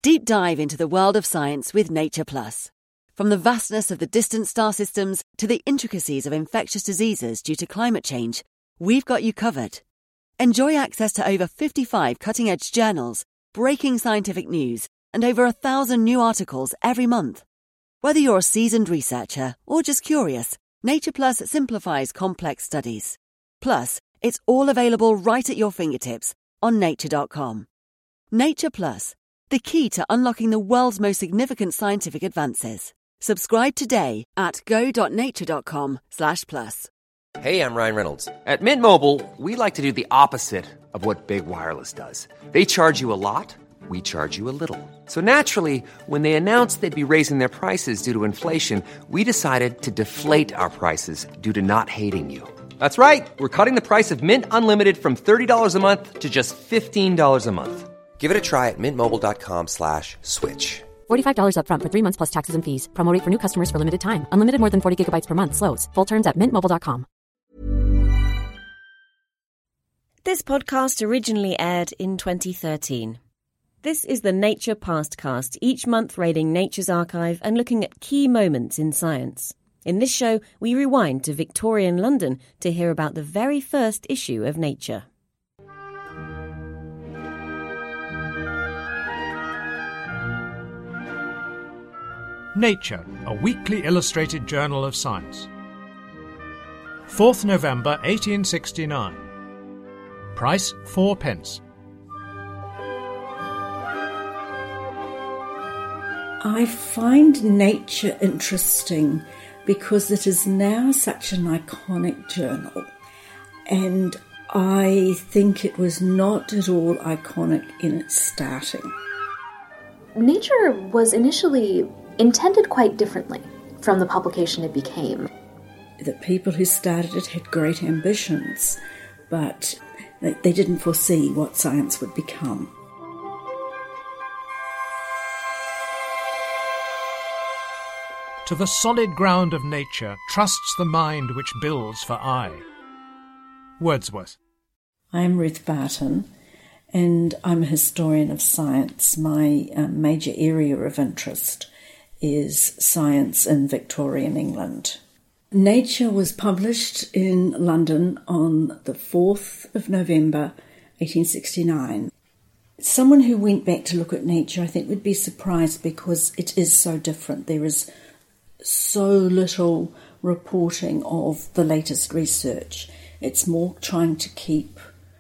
Deep dive into the world of science with Nature Plus. From the vastness of the distant star systems to the intricacies of infectious diseases due to climate change, we've got you covered. Enjoy access to over 55 cutting-edge journals, breaking scientific news, and over 1,000 new articles every month. Whether you're a seasoned researcher or just curious, Nature Plus simplifies complex studies. Plus, it's all available right at your fingertips on nature.com. Nature Plus, the key to unlocking the world's most significant scientific advances. Subscribe today at go.nature.com/plus. Hey, I'm Ryan Reynolds. At Mint Mobile, we like to do the opposite of what Big Wireless does. They charge you a lot, we charge you a little. So naturally, when they announced they'd be raising their prices due to inflation, we decided to deflate our prices due to not hating you. That's right. We're cutting the price of Mint Unlimited from $30 a month to just $15 a month. Give it a try at mintmobile.com/switch. $45 up front for 3 months plus taxes and fees. Promo rate for new customers for limited time. Unlimited more than 40 gigabytes per month. Slows full terms at mintmobile.com. This podcast originally aired in 2013. This is the Nature Pastcast, each month raiding Nature's archive and looking at key moments in science. In this show, we rewind to Victorian London to hear about the very first issue of Nature. Nature, a weekly illustrated journal of science. 4th November 1869. Price 4p. I find Nature interesting because it is now such an iconic journal, and I think it was not at all iconic in its starting. Nature was initially intended quite differently from the publication it became. The people who started it had great ambitions, but they didn't foresee what science would become. To the solid ground of nature trusts the mind which builds for aye. Wordsworth. I'm Ruth Barton, and I'm a historian of science. My major area of interest is science in Victorian England. Nature was published in London on the 4th of November 1869. Someone who went back to look at Nature, I think, would be surprised because it is so different. There is so little reporting of the latest research. It's more trying to keep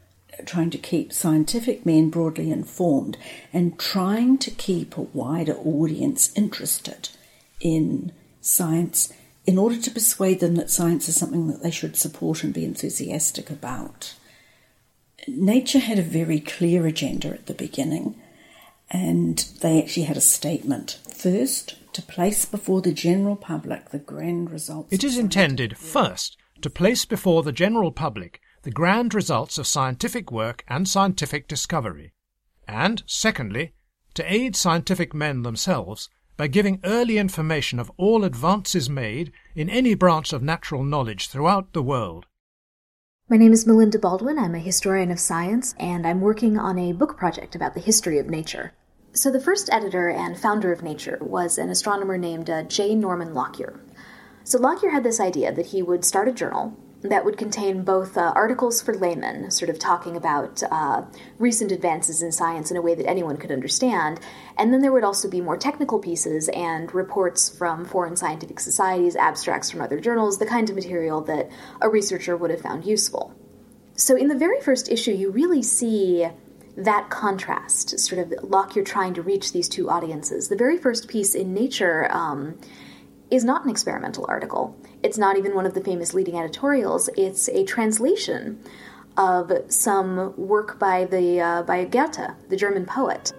scientific men broadly informed and trying to keep a wider audience interested in science in order to persuade them that science is something that they should support and be enthusiastic about. Nature had a very clear agenda at the beginning, and they actually had a statement. First, to place before the general public the grand results. It is intended, first, to place before the general public the grand results of scientific work and scientific discovery, and, secondly, to aid scientific men themselves by giving early information of all advances made in any branch of natural knowledge throughout the world. My name is Melinda Baldwin. I'm a historian of science, and I'm working on a book project about the history of nature. So the first editor and founder of Nature was an astronomer named J. Norman Lockyer. So Lockyer had this idea that he would start a journal that would contain both articles for laymen, sort of talking about recent advances in science in a way that anyone could understand, and then there would also be more technical pieces and reports from foreign scientific societies, abstracts from other journals, the kind of material that a researcher would have found useful. So in the very first issue, you really see that contrast, sort of Lockyer trying to reach these two audiences. The very first piece in Nature is not an experimental article. It's not even one of the famous leading editorials. It's a translation of some work by Goethe, the German poet.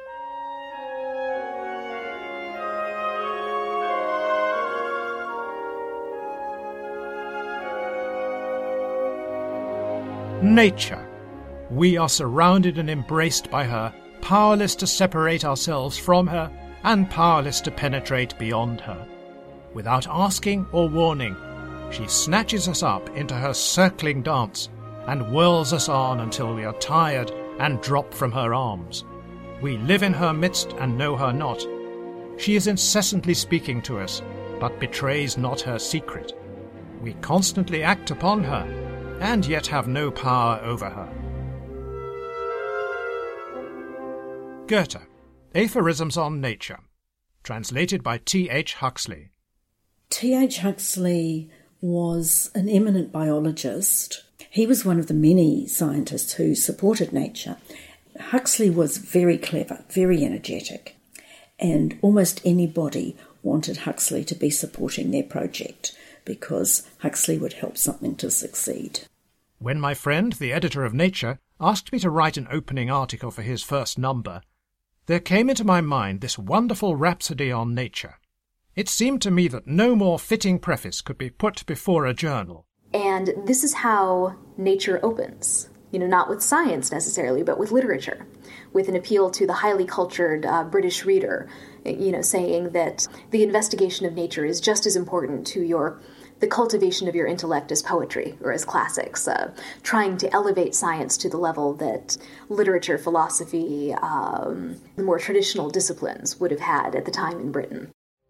Nature. We are surrounded and embraced by her, powerless to separate ourselves from her, and powerless to penetrate beyond her. Without asking or warning, she snatches us up into her circling dance and whirls us on until we are tired and drop from her arms. We live in her midst and know her not. She is incessantly speaking to us, but betrays not her secret. We constantly act upon her, and yet have no power over her. Goethe, Aphorisms on Nature, translated by T.H. Huxley. T.H. Huxley was an eminent biologist. He was one of the many scientists who supported nature. Huxley was very clever, very energetic, and almost anybody wanted Huxley to be supporting their project because Huxley would help something to succeed. When my friend, the editor of Nature, asked me to write an opening article for his first number, there came into my mind this wonderful rhapsody on nature. It seemed to me that no more fitting preface could be put before a journal. And this is how Nature opens. Not with science necessarily, but with literature, with an appeal to the highly cultured British reader, saying that the investigation of nature is just as important to the cultivation of your intellect as poetry or as classics, trying to elevate science to the level that literature, philosophy, the more traditional disciplines would have had at the time in Britain.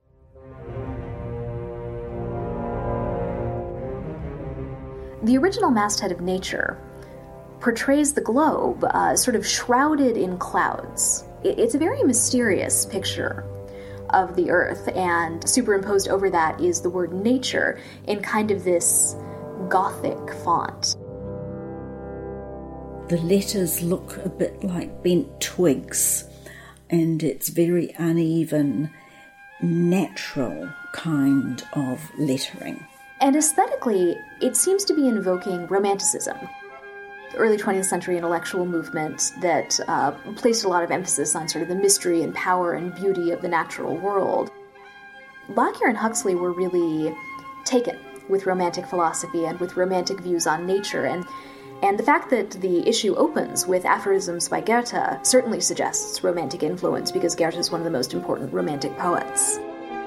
The original masthead of Nature portrays the globe sort of shrouded in clouds. It's a very mysterious picture of the Earth, and superimposed over that is the word nature in kind of this Gothic font. The letters look a bit like bent twigs, and it's very uneven, natural kind of lettering. And aesthetically, it seems to be invoking Romanticism, the early 20th century intellectual movement that placed a lot of emphasis on sort of the mystery and power and beauty of the natural world. Lockyer and Huxley were really taken with Romantic philosophy and with Romantic views on nature, and the fact that the issue opens with aphorisms by Goethe certainly suggests Romantic influence, because Goethe is one of the most important Romantic poets.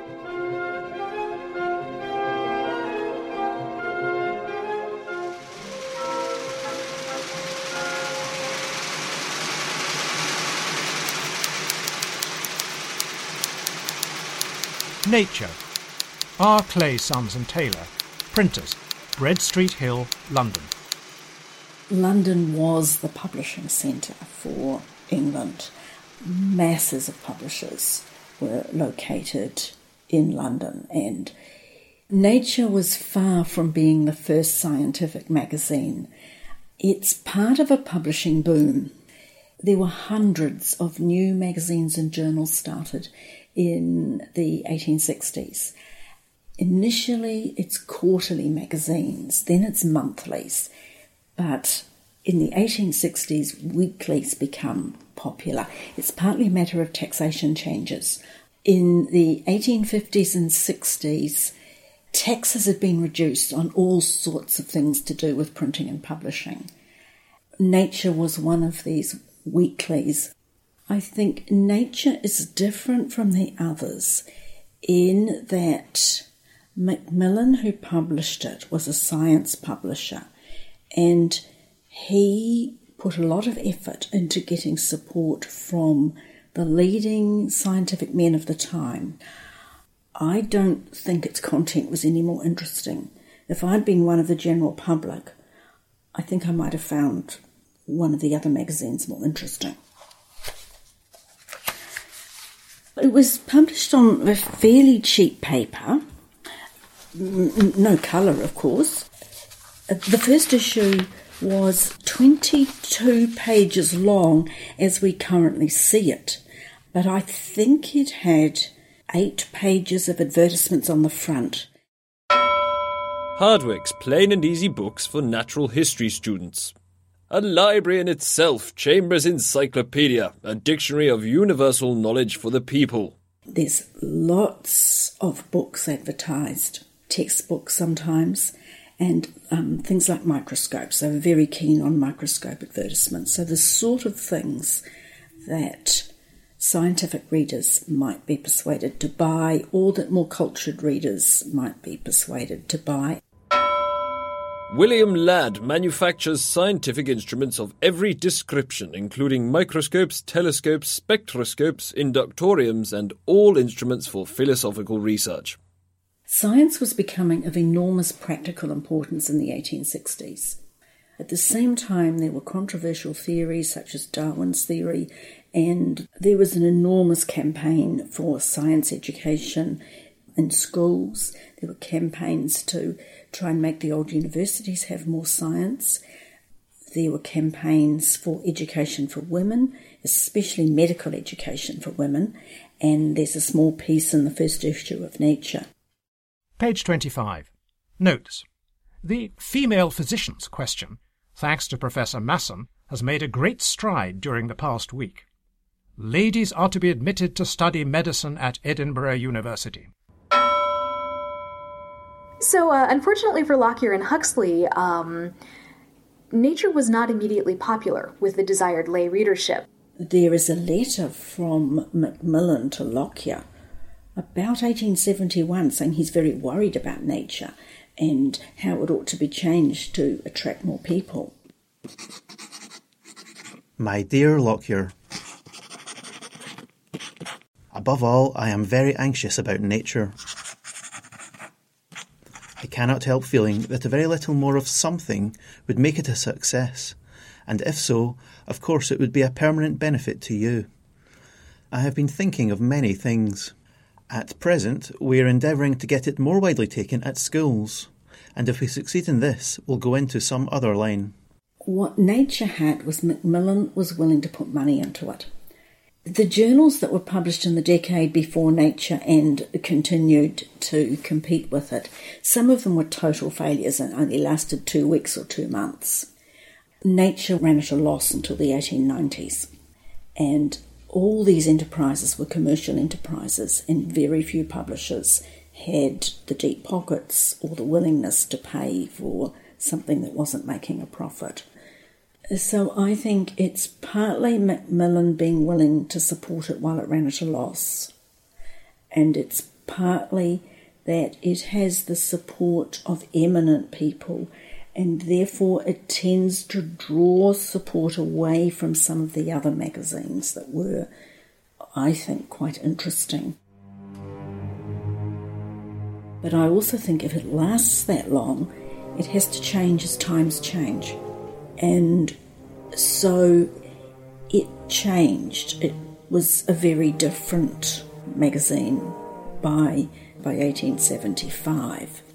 Nature. R. Clay, Sons and Taylor. Printers. Bread Street Hill, London. London was the publishing centre for England. Masses of publishers were located in London, and Nature was far from being the first scientific magazine. It's part of a publishing boom. There were hundreds of new magazines and journals started in the 1860s. Initially, it's quarterly magazines, then it's monthlies. But in the 1860s, weeklies become popular. It's partly a matter of taxation changes. In the 1850s and 60s, taxes had been reduced on all sorts of things to do with printing and publishing. Nature was one of these weeklies. I think Nature is different from the others in that Macmillan, who published it, was a science publisher, and he put a lot of effort into getting support from the leading scientific men of the time. I don't think its content was any more interesting. If I'd been one of the general public, I think I might have found one of the other magazines more interesting. It was published on a fairly cheap paper, no colour, of course. The first issue was 22 pages long as we currently see it, but I think it had 8 pages of advertisements on the front. Hardwick's Plain and Easy Books for Natural History Students. A library in itself, Chambers' Encyclopedia, a dictionary of universal knowledge for the people. There's lots of books advertised, textbooks sometimes, and things like microscopes. They were very keen on microscope advertisements. So the sort of things that scientific readers might be persuaded to buy, or that more cultured readers might be persuaded to buy. William Ladd manufactures scientific instruments of every description, including microscopes, telescopes, spectroscopes, inductoriums, and all instruments for philosophical research. Science was becoming of enormous practical importance in the 1860s. At the same time, there were controversial theories such as Darwin's theory, and there was an enormous campaign for science education in schools. There were campaigns to try and make the old universities have more science. There were campaigns for education for women, especially medical education for women, and there's a small piece in the first issue of Nature. Page 25. Notes. The female physicians question, thanks to Professor Masson, has made a great stride during the past week. Ladies are to be admitted to study medicine at Edinburgh University. So, unfortunately for Lockyer and Huxley, Nature was not immediately popular with the desired lay readership. There is a letter from Macmillan to Lockyer about 1871 saying he's very worried about Nature and how it ought to be changed to attract more people. My dear Lockyer, above all, I am very anxious about Nature. I cannot help feeling that a very little more of something would make it a success, and if so, of course it would be a permanent benefit to you. I have been thinking of many things. At present, we are endeavouring to get it more widely taken at schools, and if we succeed in this, we'll go into some other line. What Nature had was Macmillan was willing to put money into it. The journals that were published in the decade before Nature and continued to compete with it, some of them were total failures and only lasted 2 weeks or 2 months. Nature ran at a loss until the 1890s, and all these enterprises were commercial enterprises, and very few publishers had the deep pockets or the willingness to pay for something that wasn't making a profit. So I think it's partly Macmillan being willing to support it while it ran at a loss, and it's partly that it has the support of eminent people, and therefore it tends to draw support away from some of the other magazines that were, I think, quite interesting. But I also think if it lasts that long, it has to change as times change. And so it changed. It was a very different magazine by 1875.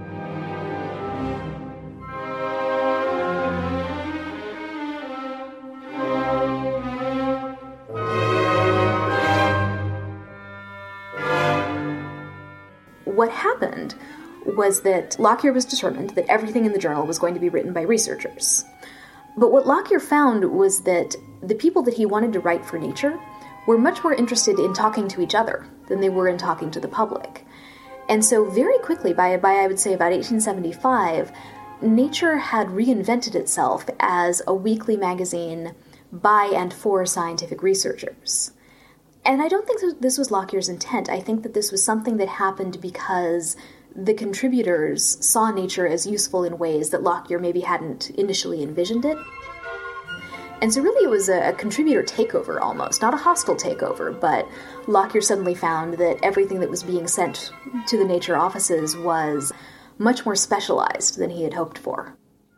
What happened was that Lockyer was determined that everything in the journal was going to be written by researchers. But what Lockyer found was that the people that he wanted to write for Nature were much more interested in talking to each other than they were in talking to the public. And so very quickly, by I would say about 1875, Nature had reinvented itself as a weekly magazine by and for scientific researchers. And I don't think that this was Lockyer's intent. I think that this was something that happened because the contributors saw Nature as useful in ways that Lockyer maybe hadn't initially envisioned it. And so really it was a contributor takeover almost, not a hostile takeover, but Lockyer suddenly found that everything that was being sent to the Nature offices was much more specialized than he had hoped for.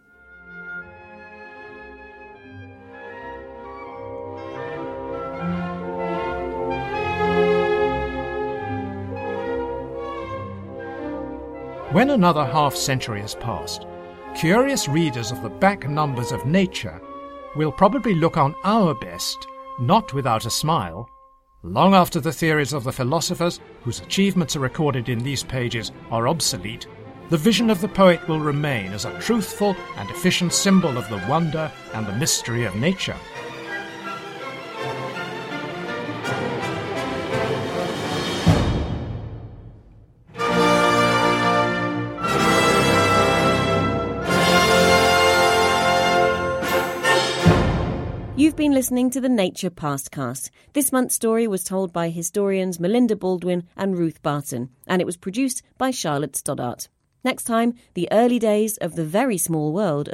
When another half-century has passed, curious readers of the back numbers of Nature will probably look on our best, not without a smile. Long after the theories of the philosophers, whose achievements are recorded in these pages, are obsolete, the vision of the poet will remain as a truthful and efficient symbol of the wonder and the mystery of nature. You've been listening to the Nature Pastcast. This month's story was told by historians Melinda Baldwin and Ruth Barton, and it was produced by Charlotte Stoddart. Next time, the early days of the very small world.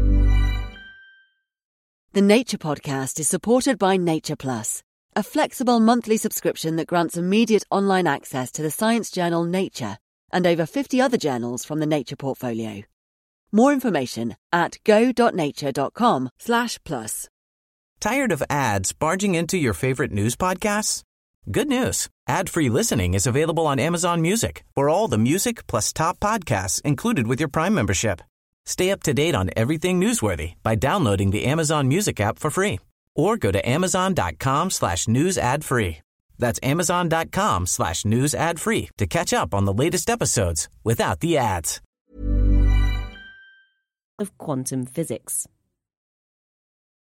The Nature Podcast is supported by Nature Plus, a flexible monthly subscription that grants immediate online access to the science journal Nature and over 50 other journals from the Nature portfolio. More information at go.nature.com/plus. Tired of ads barging into your favorite news podcasts? Good news. Ad-free listening is available on Amazon Music for all the music plus top podcasts included with your Prime membership. Stay up to date on everything newsworthy by downloading the Amazon Music app for free or go to amazon.com/news ad free. That's amazon.com/news ad free to catch up on the latest episodes without the ads. Of quantum physics.